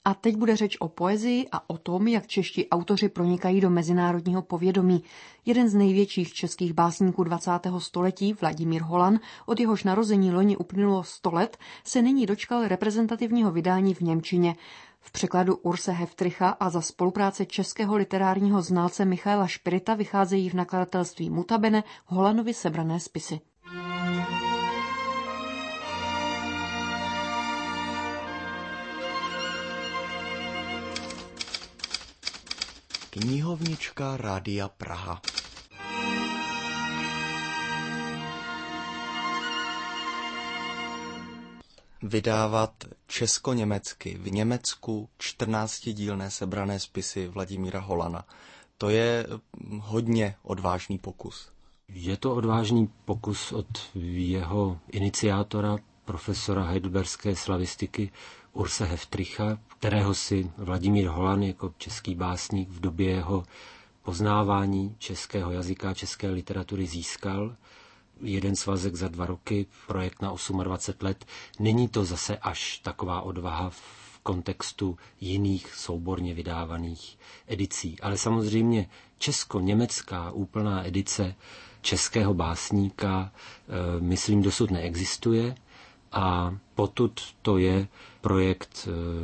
A teď bude řeč o poezii a o tom, jak čeští autoři pronikají do mezinárodního povědomí. Jeden z největších českých básníků 20. století, Vladimír Holan, od jehož narození loni uplynulo 100 let, se nyní dočkal reprezentativního vydání v němčině. V překladu Urse Heftricha a za spolupráce českého literárního znalce Michaela Špirita vycházejí v nakladatelství Mutabene Holanovi sebrané spisy. Knihovnička Rádia Praha. Vydávat česko-německy v Německu 14dílné sebrané spisy Vladimíra Holana. To je hodně odvážný pokus. Je to odvážný pokus od jeho iniciátora, profesora heidelberské slavistiky Urse Heftricha, kterého si Vladimír Holan jako český básník v době jeho poznávání českého jazyka, české literatury získal. Jeden svazek za 2 roky, projekt na 28 let. Není to zase až taková odvaha v kontextu jiných souborně vydávaných edicí. Ale samozřejmě česko-německá úplná edice českého básníka, myslím, dosud neexistuje. A potud to je projekt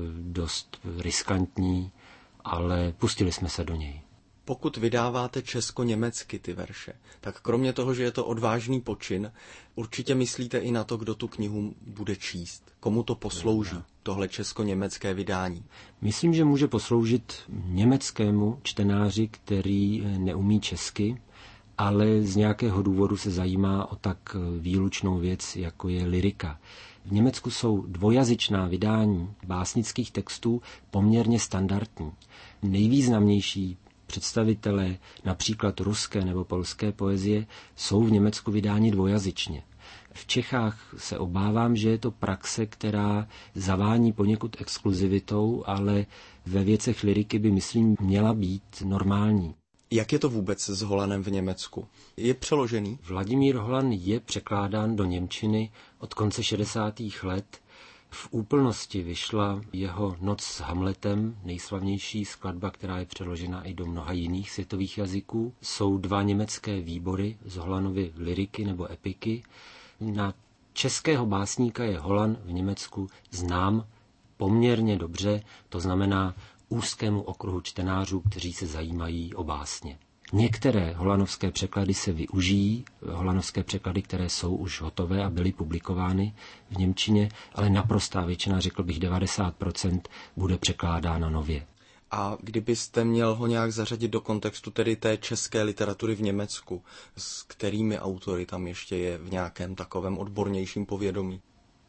dost riskantní, ale pustili jsme se do něj. Pokud vydáváte česko-německy ty verše, tak kromě toho, že je to odvážný počin, určitě myslíte i na to, kdo tu knihu bude číst. Komu to poslouží, tohle česko-německé vydání? Myslím, že může posloužit německému čtenáři, který neumí česky, ale z nějakého důvodu se zajímá o tak výlučnou věc, jako je lyrika. V Německu jsou dvojazyčná vydání básnických textů poměrně standardní. Nejvýznamnější představitelé například ruské nebo polské poezie jsou v Německu vydáni dvojazyčně. V Čechách se obávám, že je to praxe, která zavání poněkud exkluzivitou, ale ve věcech lyriky by, myslím, měla být normální. Jak je to vůbec s Holanem v Německu? Je přeložený? Vladimír Holan je překládán do němčiny od konce 60. let. V úplnosti vyšla jeho Noc s Hamletem, nejslavnější skladba, která je přeložena i do mnoha jiných světových jazyků. Jsou 2 německé výbory z Holanovy lyriky nebo epiky. Na českého básníka je Holan v Německu znám poměrně dobře, to znamená úzkému okruhu čtenářů, kteří se zajímají o básně. Některé holanovské překlady se využijí, holanovské překlady, které jsou už hotové a byly publikovány v němčině, ale naprostá většina, řekl bych 90%, bude překládána nově. A kdybyste měl ho nějak zařadit do kontextu tedy té české literatury v Německu, s kterými autory tam ještě je v nějakém takovém odbornějším povědomí?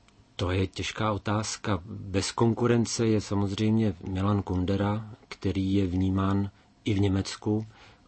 To je těžká otázka. Bez konkurence je samozřejmě Milan Kundera, který je vnímán i v Německu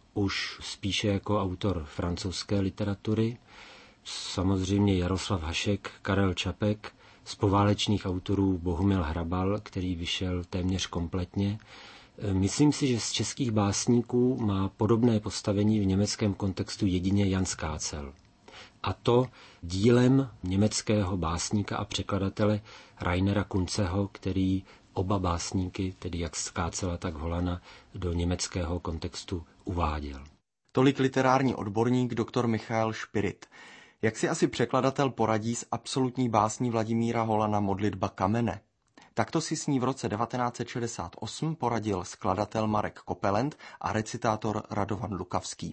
už spíše jako autor francouzské literatury. Samozřejmě Jaroslav Hašek, Karel Čapek, z poválečných autorů Bohumil Hrabal, který vyšel téměř kompletně. Myslím si, že z českých básníků má podobné postavení v německém kontextu jedině Jan Skácel. A to dílem německého básníka a překladatele Rainera Kunceho, který oba básníky, tedy jak Skácela, tak Holana, do německého kontextu uváděl. Tolik literární odborník dr. Michael Špirit. Jak si asi překladatel poradí s absolutní básní Vladimíra Holana Modlitba kamene? Takto si s ní v roce 1968 poradil skladatel Marek Kopelent a recitátor Radovan Lukavský.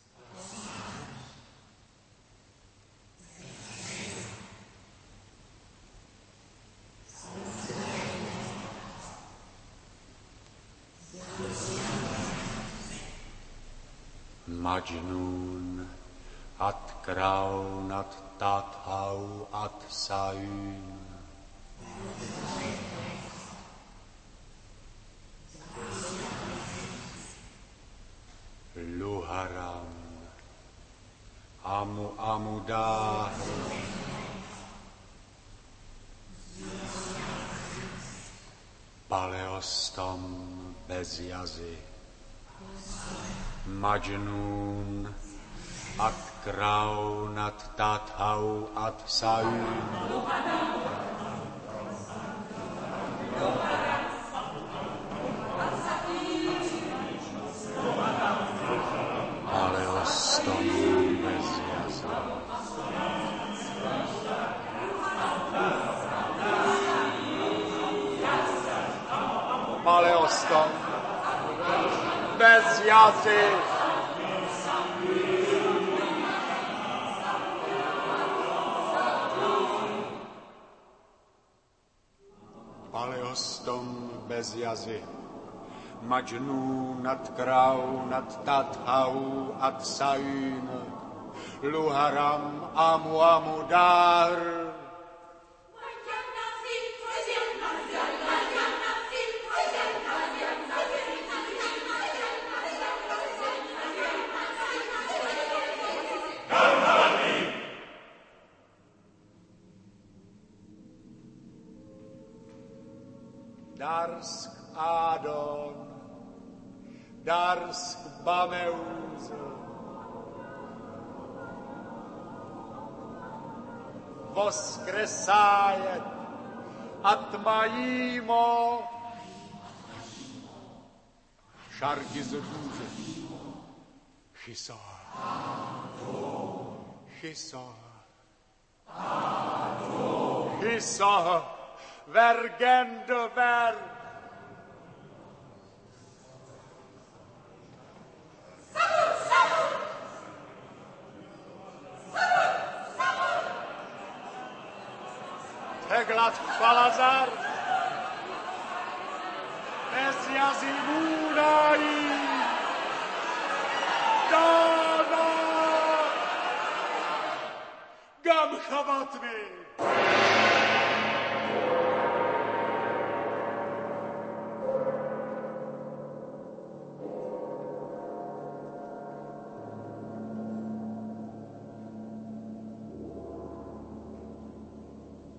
Majnun at Kraun at Tathau at Saün. Luharam Amu Amudahu Paleostom bez jazy. Majnun at Kraun at Tathau at Saün. Paleostom, bez jazy. Paleostom bez jazy. Majnun ad Kraun ad Tathau ad Sain, Luharam amu amudar. Darsk Adon, Darsk Bameuz, voskresájet Atmaimo, Šarky z důře, Chisor, Chisor, Chisor, Vergendover. Teglat Falazar, Mesiasi Munai, Dana, Gam Chavatmi.